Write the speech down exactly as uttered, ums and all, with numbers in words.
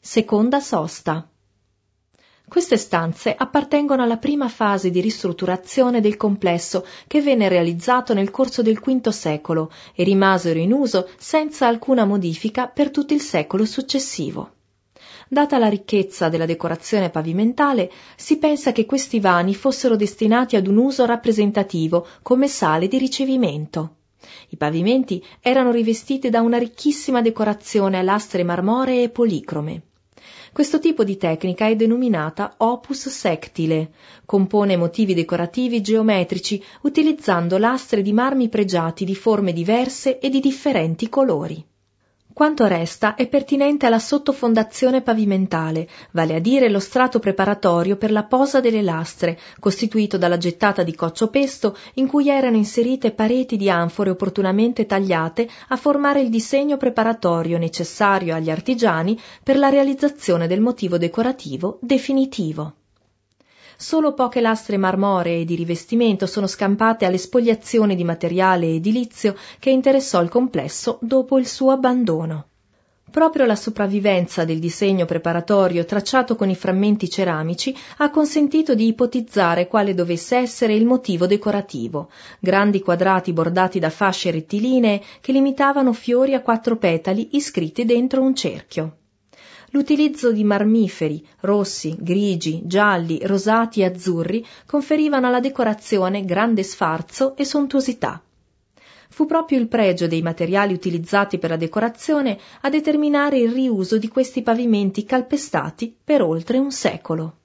Seconda sosta. Queste stanze appartengono alla prima fase di ristrutturazione del complesso che venne realizzato nel corso del quinto secolo e rimasero in uso senza alcuna modifica per tutto il secolo successivo. Data la ricchezza della decorazione pavimentale, si pensa che questi vani fossero destinati ad un uso rappresentativo come sale di ricevimento. I pavimenti erano rivestiti da una ricchissima decorazione a lastre marmoree e policrome. Questo tipo di tecnica è denominata opus sectile, compone motivi decorativi geometrici utilizzando lastre di marmi pregiati di forme diverse e di differenti colori. Quanto resta è pertinente alla sottofondazione pavimentale, vale a dire lo strato preparatorio per la posa delle lastre, costituito dalla gettata di coccio pesto in cui erano inserite pareti di anfore opportunamente tagliate a formare il disegno preparatorio necessario agli artigiani per la realizzazione del motivo decorativo definitivo. Solo poche lastre marmoree di rivestimento sono scampate alle spoliazioni di materiale edilizio che interessò il complesso dopo il suo abbandono. Proprio la sopravvivenza del disegno preparatorio tracciato con i frammenti ceramici ha consentito di ipotizzare quale dovesse essere il motivo decorativo, grandi quadrati bordati da fasce rettilinee che limitavano fiori a quattro petali iscritti dentro un cerchio. L'utilizzo di marmiferi, rossi, grigi, gialli, rosati e azzurri conferivano alla decorazione grande sfarzo e sontuosità. Fu proprio il pregio dei materiali utilizzati per la decorazione a determinare il riuso di questi pavimenti calpestati per oltre un secolo.